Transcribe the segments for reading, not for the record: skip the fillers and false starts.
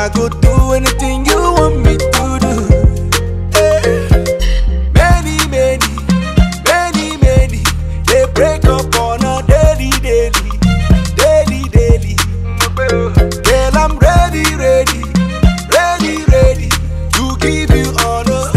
I go do anything you want me to do. Many, they break up on a daily. Girl, I'm ready to give you on a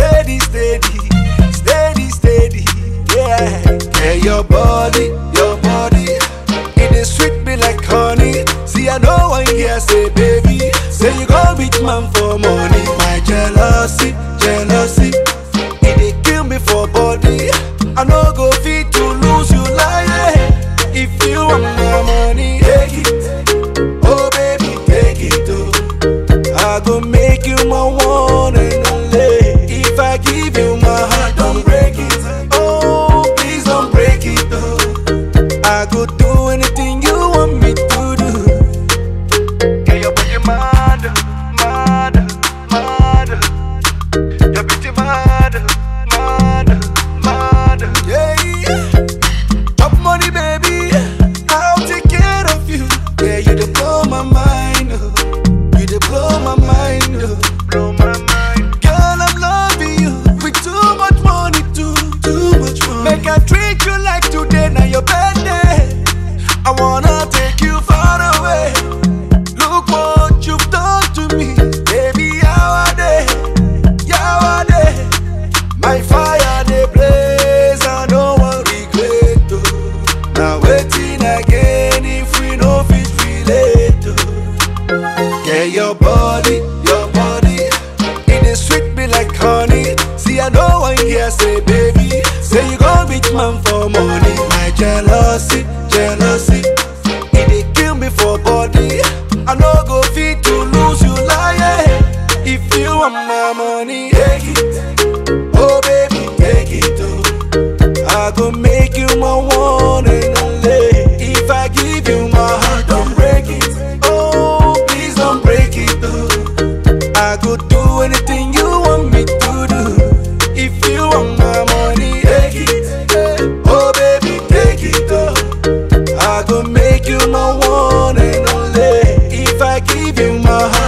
steady, yeah. Yeah, your body, it is sweet me like honey. See, I know one here say, baby, say you gon' beat man for money. My jealousy, it dey kill me for body. I no go fit to lose you like if you want my money, take it. Oh baby, take it, oh. I go make you my one and only. If I give you my heart, don't break it. Oh, please don't break it, oh. I go do anything you want me to do. Yeah, your body mad. Your beauty mad. Yeah. Top money, baby, I'll take care of you. Yeah, you dey blow my mind, oh. You dey blow my mind, oh. Blow my mind. Girl, I'm loving you with too much money, too much money. Make I treat you like today, now your birthday. I wanna take you far away. Look what you've done to me, baby. How are they? My fire they blaze, I don't want regret, oh. Now waiting again if we no fit relate, oh. Yeah, your body, it is sweet me like honey. See, I know one here say, baby, say you gon' beat man for money. My jealousy, it dey kill me for body. I no go fit to lose you like if you want my money, take it. Oh baby, take it, oh. I go make you my one and only. If I give you my heart, don't break it. Oh, please don't break it, oh. I go do anything you want me to do. If you want my money, take it. Oh baby, take it, oh. I go make you my one and only. If I give you my heart,